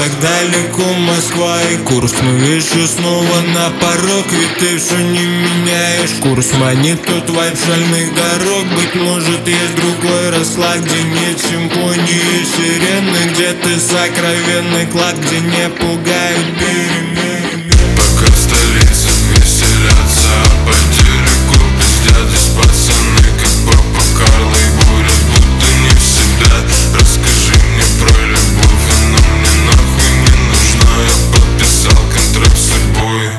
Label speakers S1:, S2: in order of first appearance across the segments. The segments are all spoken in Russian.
S1: Так далеко Москва и Курск, мы еще снова на порог, ведь ты все не меняешь курс. Манит тот вайб шальных дорог, быть может есть другой расклад, где нет симфонии и сирены, где ты сокровенный клад, где не пугают перемены.
S2: Пока в столице веселятся, а по телеку пиздят здесь пацаны, как папа Карл и бурят, будто не в себя. Расскажи мне про любовь, она мне нахуй не нужна, я подписал контракт с судьбой.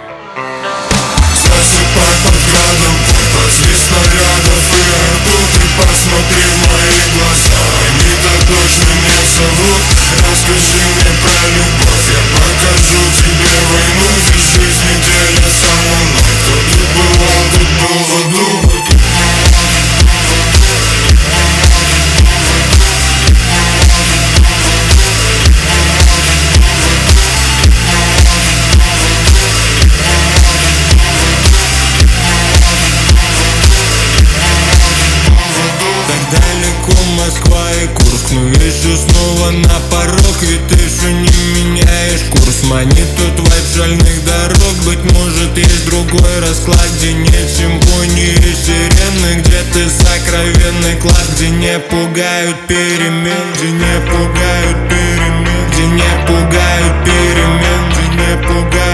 S1: Засыпай под градом, возле снарядов и ртут, и посмотри в мои глаза, они так точно не соврут. Расскажи мне про любовь, я покажу тебе войну, ведь жизнь неделя со мной. Кто тут бывал, тут был в аду. Далеко Москва и Курск, мы еще снова на порог, ведь ты все не меняешь курс. Манит тот вайб шальных дорог, быть может есть другой расклад, где нет симфонии и сирены, где ты сокровенный клад, где не пугают перемен, где не пугают перемен, где не пугают перемен, где не пугают.